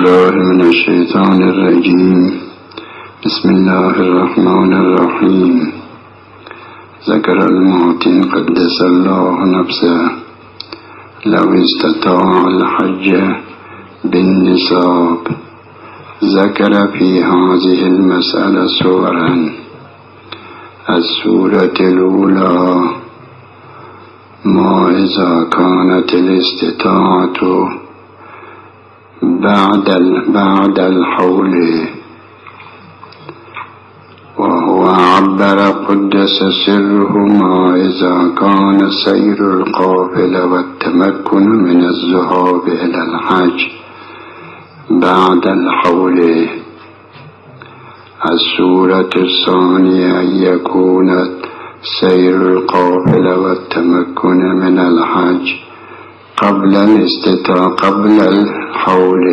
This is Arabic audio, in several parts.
بالله من الشيطان الرجيم. بسم الله الرحمن الرحيم. ذكر المعطي قدس الله نفسه لو استطاع الحج بالنصاب. ذكر في هذه المسألة سورا. السورة الأولى ما إذا كانت الاستطاعة بعد الحول، وهو عبر قدس سره ما إذا كان سير القافلة والتمكن من الذهاب إلى الحج بعد الحول. السورة الثانية أن يكون سير القافلة والتمكن من الحج قبل الحول.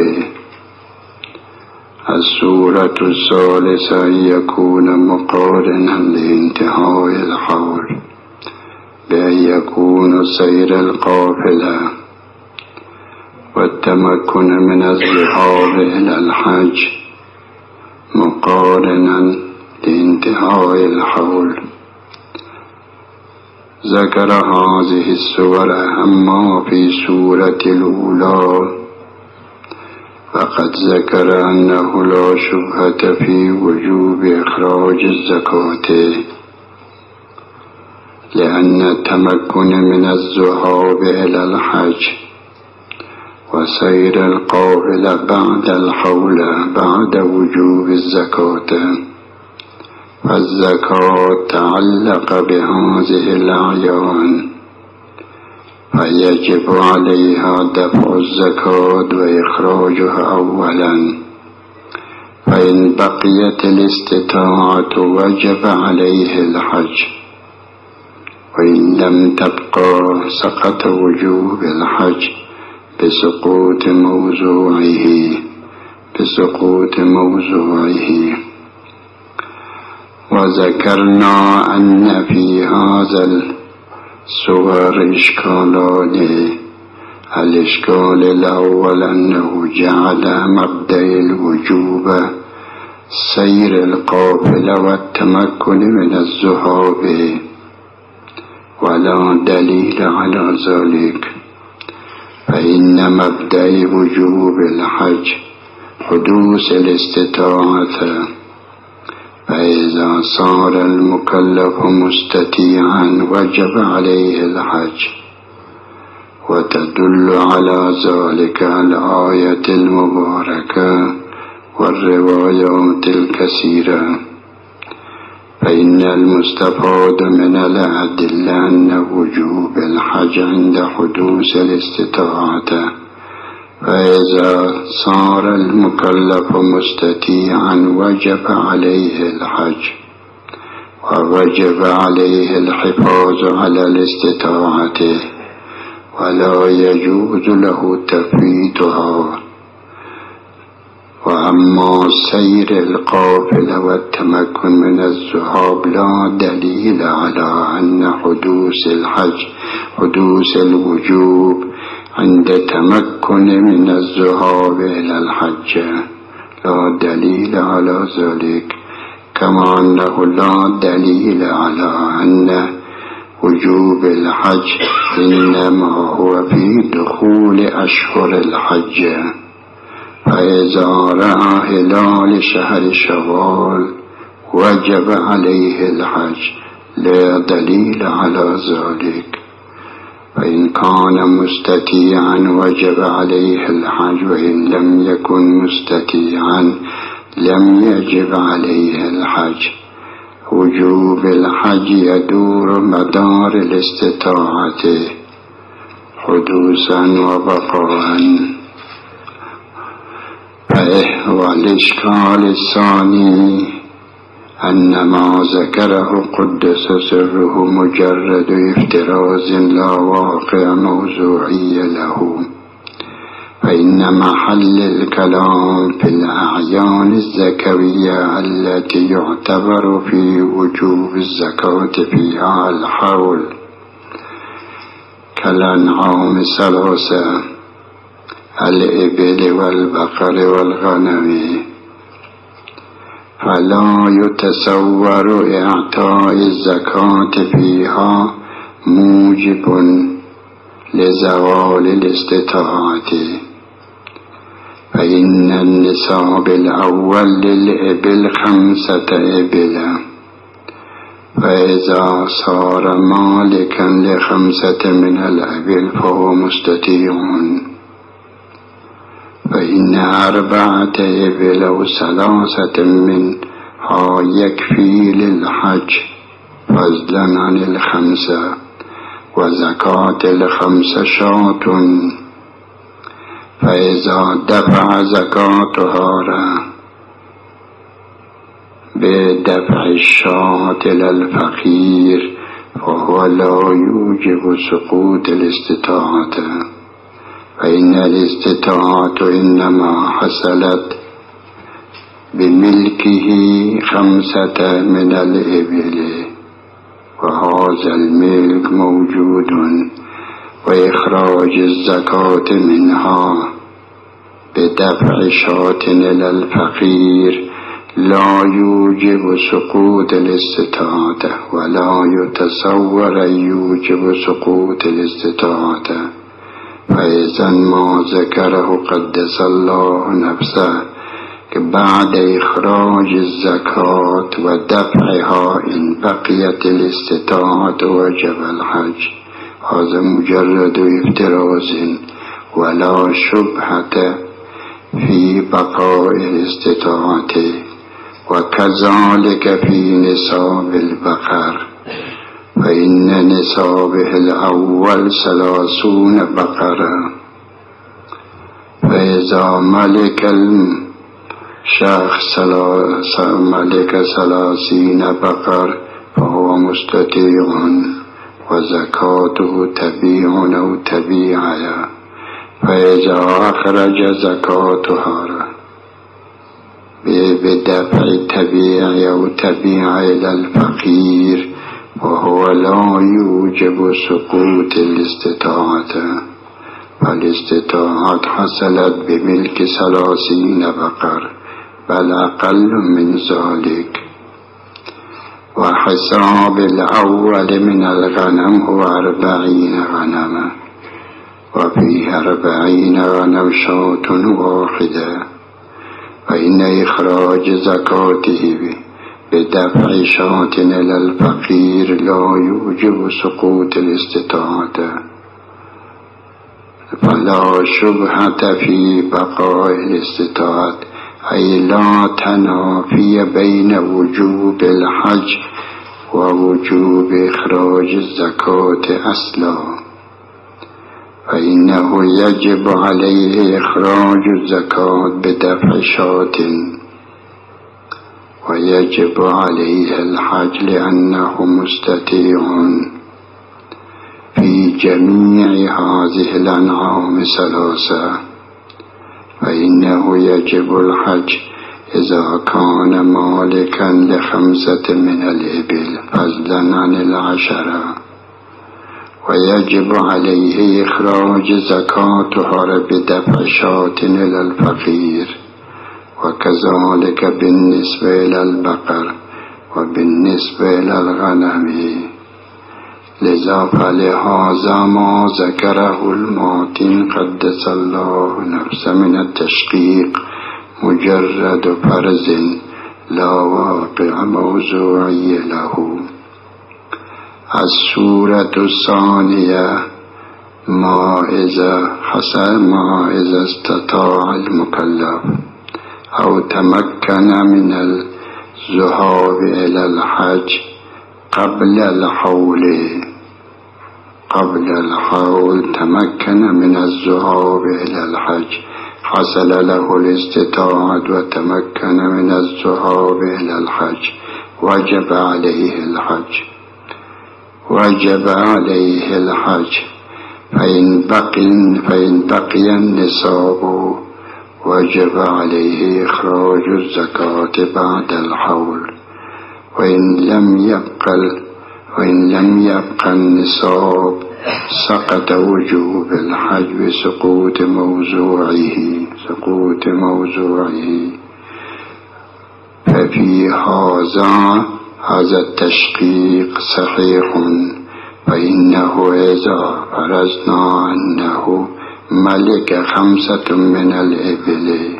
السورة الثالثة أن يكون مقارنا لانتهاء الحول بأن يكون سير القافلة والتمكن من الذهاب إلى الحج مقارنا لانتهاء الحول. ذكر هذه السور. أما في سورة الأولى فقد ذكر أنه لا شبهة في وجوب إخراج الزكاة، لأن التمكن من الذهاب إلى الحج وسير القافلة بعد الحول بعد وجوب الزكاة، فالزكاة تعلق بهذه الأعيان، فيجب عليها دفع الزكاة وإخراجها أولا. فإن بقيت الاستطاعة وجب عليه الحج، وإن لم تبقى سقط وجوب الحج بسقوط موضوعه. وذكرنا أن في هذا السور إشكالان. الإشكال الأول أنه جعل مبدأ الوجوب سير القافلة والتمكن من الذهاب، ولا دليل على ذلك، فإن مبدأ وجوب الحج حدوث الاستطاعة، فإذا صار المكلف مستطيعا وجب عليه الحج. وتدل على ذلك الآية المباركة والروايات الكثيرة. فإن المستفاد من الأدلة أن وجوب الحج عند حدوث الاستطاعة، فإذا صار المكلف مستطيعا وجب عليه الحج، ووجب عليه الحفاظ على الاستطاعة، ولا يجوز له تفويتها. وأما سير القافلة والتمكن من الذهاب لا دليل على أن حدوث الوجوب عند تمكن من الذهاب إلى الحج، لا دليل على ذلك، كما أنه لا دليل على أن وجوب الحج إنما هو في دخول أشهر الحج. فإذا رأى هلال شهر شوال وجب عليه الحج، لا دليل على ذلك. فإن كان مستطيعا وجب عليه الحج، وإن لم يكن مستطيعا لم يجب عليه الحج. وجوب الحج يدور مدار الاستطاعة حدوثا وبقاء. والإشكال الثاني أن ما ذكره قدس سره مجرد افتراض لا واقع موضوعي له، فإن محل الكلام في الأعيان الزكوية التي يعتبر في وجوب الزكاة فيها الحول كالأنعام 3 الإبل والبقر والغنم، فلا يتصور إعطاء الزكاة فيها موجب لزوال الاستطاعة، فإن النصاب الأول للإبل 5 إبل، فإذا صار مالكا ل5 من الإبل فهو مستطيع، فإن 4 إبل أو 3 منها يكفي للحج فضلا عن 5، وزكاة 5 شاة، فإذا دفع زكاتها بدفع الشاة للفقير فهو لا يوجب سقوط الاستطاعة، فإن الاستطاعة إنما حصلت بملكه 5 من الإبل، وهذا الملك موجود، وإخراج الزكاة منها بدفع شاة إلى الفقير لا يوجب سقوط الاستطاعة، ولا يتصور أن يوجب سقوط الاستطاعة، فإذا ما ذكره قدس الله نفسه بعد إخراج الزكاة ودفعها إن بقيت الاستطاعة وجب الحج، هذا مجرد افتراض ولا شبهة في بقاء الاستطاعة. وكذلك في نصاب البقر، فإن نصابه الأول 30 بقرة، فإذا ملك الشخص ملك 30 بقر فهو مستطيع، وزكاته تبيع أو تبيعها، فإذا أخرج زكاتها بدفع تبيع أو تبيع إلى الفقير وهو لا يوجب سقوط الاستطاعة، فالاستطاعة حصلت بملك 30 بقر بل أقل من ذلك. وحساب الأول من الغنم هو 40 غنما، وفيه 40 غنم شاة واحدة، فإن إخراج زكاته بدفع شاة إلى الفقير لا يوجب سقوط الاستطاعة، فلا شبهة في بقاء الاستطاعة، أي لا تنافي بين وجوب الحج ووجوب إخراج الزكاة أصلا، فإنه يجب عليه إخراج الزكاة بدفع شاة، ويجب عليه الحج لأنه مستطيع في جميع هذه الأنعام 3، فإنه يجب الحج إذا كان مالكا ل5 من الإبل فضلا عن 10، ويجب عليه إخراج زكاتها بدفع شاة إلى الفقير، وكذلك بالنسبة إلى البقر وبالنسبة إلى الغنم. لذا فلهذا ما ذكره الماتن قدس الله نفسه من التشقيق مجرد فرض لا واقع موضوعي له. السورة الثانية ما إذا استطاع المكلف أو تمكن من الذهاب إلى الحج قبل الحول تمكن من الذهاب إلى الحج، حصل له الاستطاعة وتمكن من الذهاب إلى الحج، وجب عليه الحج، فإن بقي النصاب وجب عليه إخراج الزكاة بعد الحول، وإن لم يبق النصاب سقط وجوب الحج بسقوط موضوعه ففي هذا التشقيق صحيح، فإنه إذا فرضنا أنه ملك 5 من الإبل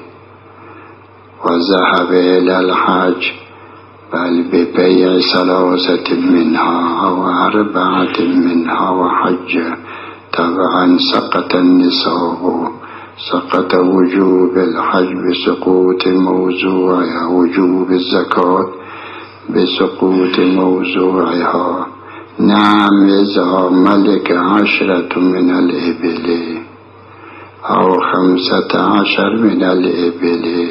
وذهب إلى الحج، بل ببيع 3 منها أو 4 منها وحج، طبعا سقط النصاب، سقط وجوب الحج بسقوط موضوعها، وجوب الزكاة بسقوط موضوعها. نعم، إذا ملك 10 من الإبل أو 15 من الإبل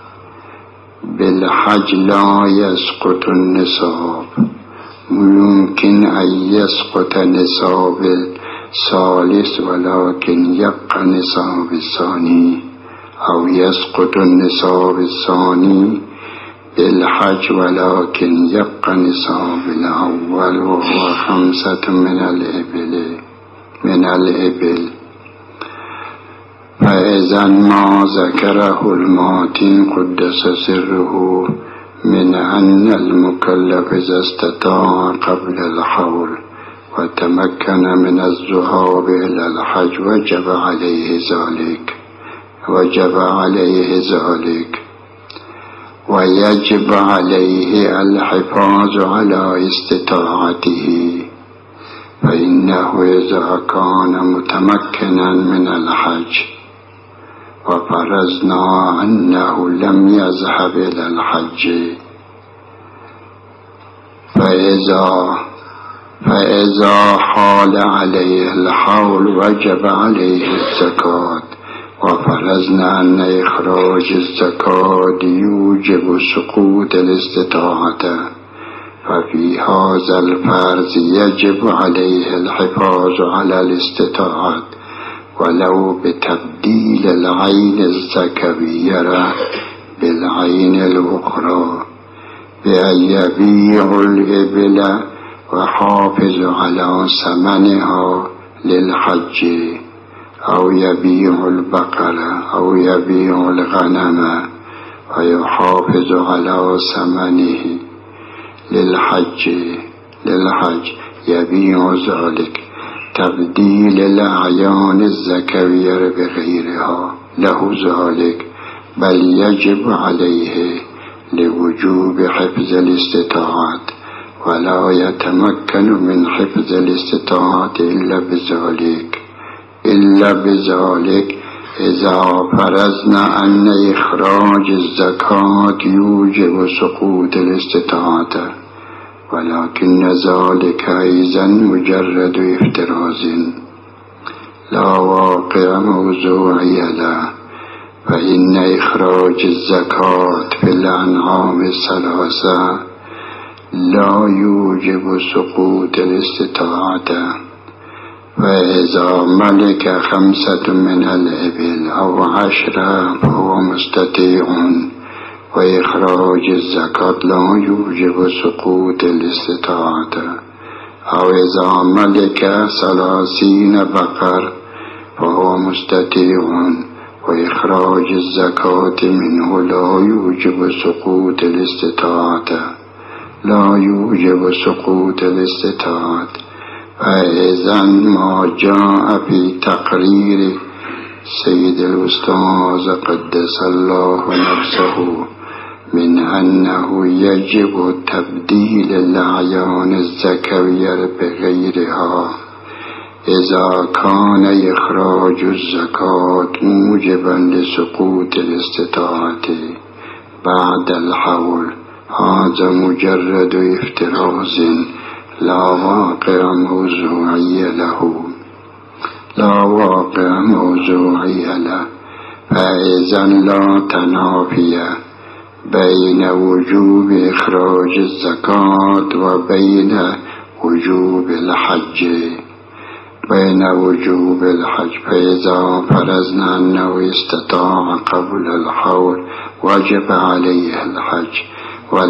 بالحج لا يسقط النصاب، يمكن أن يسقط نصاب الثالث ولكن يبقى نصاب الثاني، أو يسقط النصاب الثاني بالحج ولكن يبقى نصاب الأول وهو 5 من الإبل. فإذا ما ذكره الماتن قدس سره من أن المكلف إذا استطاع قبل الحول وتمكن من الذهاب إلى الحج وجب عليه ذلك، ويجب عليه الحفاظ على استطاعته، فإنه إذا كان متمكنا من الحج وفرضنا أنه لم يذهب إلى الحج، فإذا حال عليه الحول وجب عليه الزكاة، وفرضنا أن إخراج الزكاة يوجب سقوط الاستطاعة، ففي هذا الفرض يجب عليه الحفاظ على الاستطاعة ولو بتبديل العين الزكوية بالعين الأخرى، بأن يبيع الإبل وحافظ على ثمنها للحج، أو يبيع البقرة أو يبيع الغنم ويحافظ على ثمنه للحج يبيع ذلك، تبديل الأعيان الزكوية بغيرها له ذلك، بل يجب عليه لوجوب حفظ الاستطاعة، ولا يتمكن من حفظ الاستطاعة إلا بذلك إذا فرضنا أن إخراج الزكاة يوجب سقوط الاستطاعة، ولكن ذلك أيضا مجرد افتراض لا واقع موضوعي له، فإن إخراج الزكاة في الأنعام 3 لا يوجب سقوط الاستطاعة، فإذا ملك 5 من الإبل أو 10 فهو مستطيع، وإخراج الزكاة لا يوجب سقوط الاستطاعة. أو إذا ملك 30 بقر فهو مستطيع، وإخراج الزكاة منه لا يوجب سقوط الاستطاعة. فإذا ما جاء في تقرير سيد الأستاذ قدس الله نفسه من أنه يجب تبديل الأعيان الزكوية بغيرها إذا كان إخراج الزكاة موجبا لسقوط الاستطاعة بعد الحول، هذا مجرد افتراض لا واقع موضوعي له، فإذا لا تنافي بين وجوب إخراج الزكاة وبين وجوب الحج. فإذا فرضنا أنه استطاع قبل الحول وجب عليه الحج،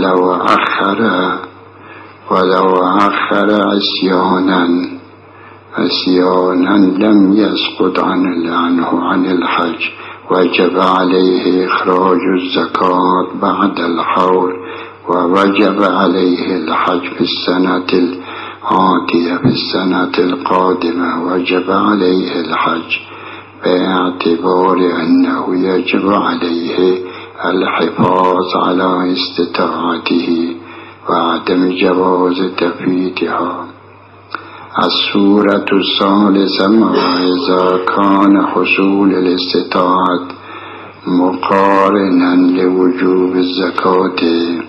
ولو أخر عصيانا عصيانا لم يسقط عنه عن الحج، وجب عليه إخراج الزكاة بعد الحول، ووجب عليه الحج في السنة الآتية. في السنة القادمة وجب عليه الحج، باعتبار أنه يجب عليه الحفاظ على استطاعته وعدم جواز تفويتها. السورة الثالثة: ما إذا كان حصول الاستطاعة مقارنا لوجوب الزكاة.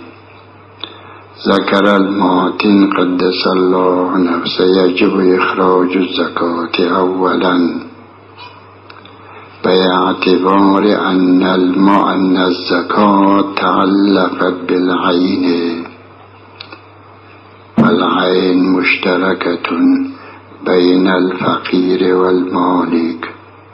ذكر الماتن قدس الله نفسه يجب إخراج الزكاة أولا، باعتبار أن الزكاة تعلقت بالعين، والعين مشتركة بين الفقير والمالك،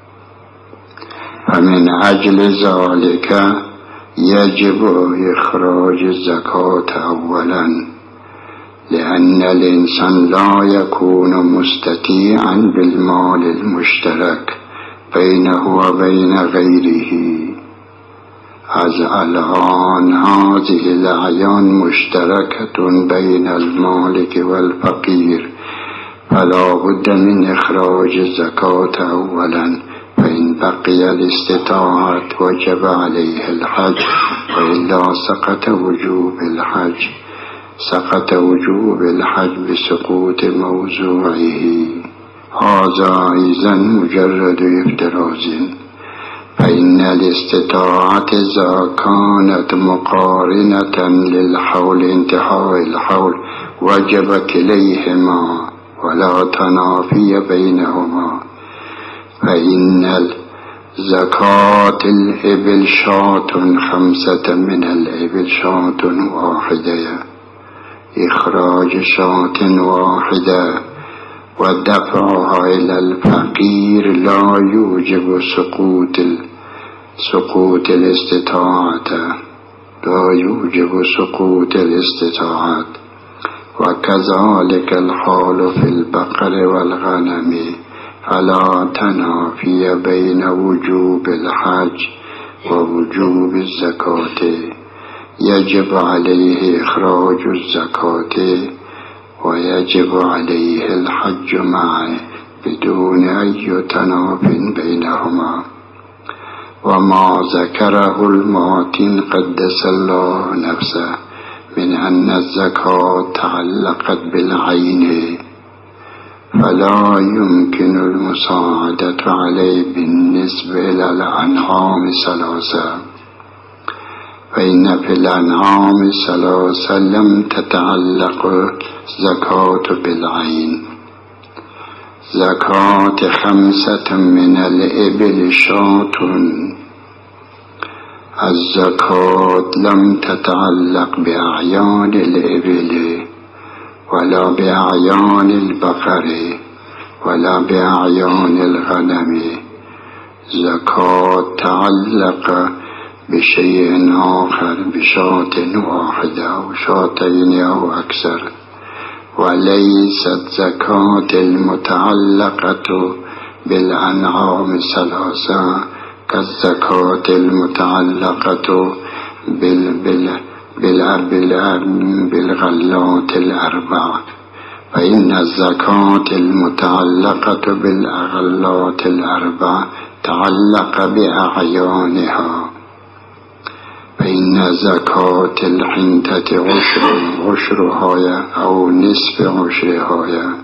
فمن أجل ذلك يجب إخراج الزكاة أولا، لأن الإنسان لا يكون مستطيعا بالمال المشترك بينه وبين غيره. الآن هذه الأعيان مشتركة بين المالك والفقير، فلا بد من إخراج الزكاة أولا، فإن بقي الاستطاعة وجب عليه الحج، وإلا سقط وجوب الحج بسقوط موضوعه. هذا أيضا مجرد افتراض، فإن الاستطاعة إذا كانت مقارنة للحول انتهاء الحول وجب كليهما ولا تنافي بينهما. فإن زكاة الإبل شاة 5 من الإبل شاة واحدة، إخراج شاة واحدة ودفعها إلى الفقير لا يوجب سقوط الاستطاعة. وكذلك الحال في البقر والغنم، فلا تنافي بين وجوب الحج ووجوب الزكاة، يجب عليه إخراج الزكاة ويجب عليه الحج معه بدون أي تناف بينهما. وما ذكره الماتن قدس الله نفسه من أن الزكاة تعلقت بالعين، فلا يمكن المساعدة عليه بالنسبة إلى الأنعام 3، فإن في الأنعام 3 لم تتعلق زكاة بالعين. زكاة 5 من الإبل شاة، الزكاة لم تتعلق بأعيان الإبل ولا بأعيان البقر ولا بأعيان الغنم. زكاة تعلق بشيء آخر، بشاة واحدة أو شاتين أو أكثر، وليست زكاة المتعلقة بالأنعام 3 كالزكاة المتعلقة بالغلات 4. فإن الزكاة المتعلقة بالغلات 4 تعلق بأعيانها، فإن زكاة الحنطة عشرها أو نصف عشرها.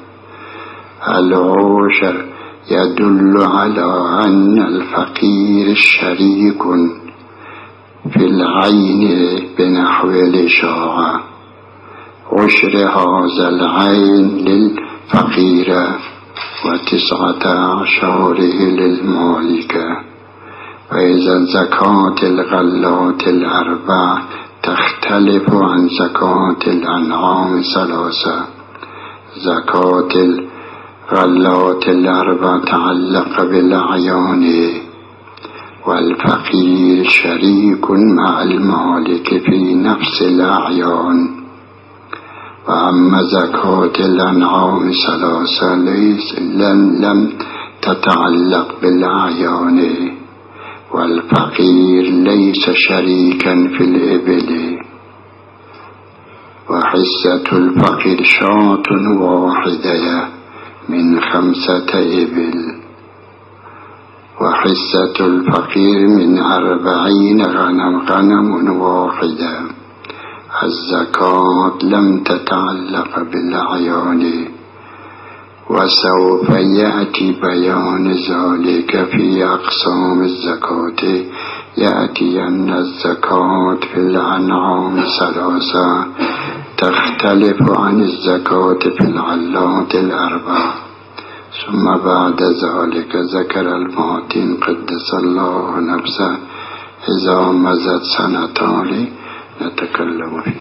العشر يدل على أن الفقير شريك في العين بنحو الإشاعة. عشر هذا العين للفقير و19 للمالك. فإذا زكاة الغلات 4 تختلف عن زكاة الأنعام 3. زكاة الغلات 4 تعلق بالأعيان، والفقير شريك مع المالك في نفس الأعيان، وأما زكاة الأنعام ثلاثة لم تتعلق بالأعيان، والفقير ليس شريكا في الإبل، وحصة الفقير شاة واحدة من 5 إبل، وحصة الفقير من 40 غنم واحدة. الزكاة لم تتعلق بالأعيان، وسوف يأتي بيان ذلك في أقسام الزكاة. يأتي أن الزكاة في الأنعام 3 تختلف عن الزكاة في العلات 4. ثم بعد ذلك ذكر المعتين قدس الله نفسه إذا مضت 2 سنتان نتكلم فيه.